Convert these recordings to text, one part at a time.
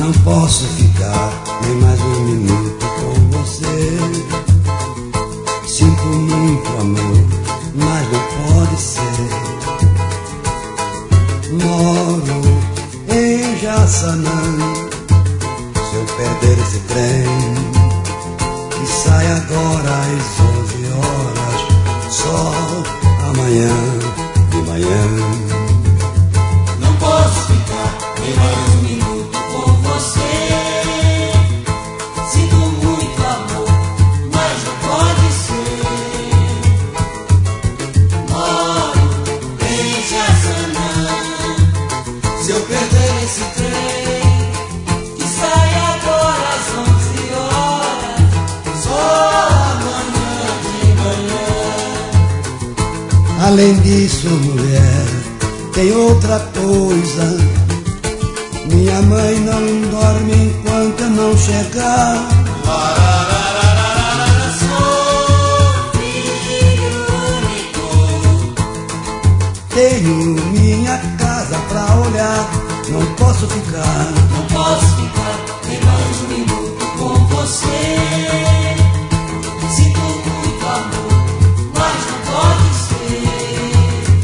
Não posso ficar nem mais um minuto com você. Sinto muito amor, mas não pode ser. Moro em Jaçanã. Se eu perder esse trem que sai agora às 11 horas, só amanhã de manhã. Não posso ficar nem mais um minuto com você. Sinto muito amor, mas não pode ser. Moro em Jaçanã. Se eu perder esse trem que sai agora às 11 horas, só amanhã de manhã. Além disso, mulher, tem outra coisa. Minha mãe não dorme enquanto eu não chegar. Sou filho único. Tenho minha casa pra olhar. Não posso ficar. Não posso ficar nem mais um minuto com você. Sinto muito amor, mas não pode ser.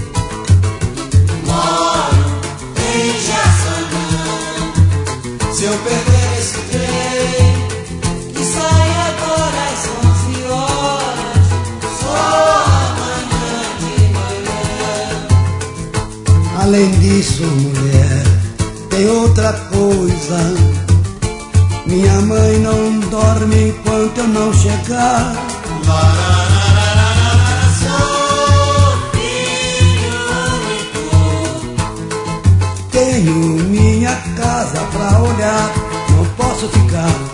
Moro em Jaçanã. Se eu perder esse trem que sai agora às 11 horas, só amanhã de manhã. Além disso, mulher, tem outra coisa. Minha mãe não dorme enquanto eu não chegar. Sou filho único. Tenho minha casa pra olhar. Não posso ficar.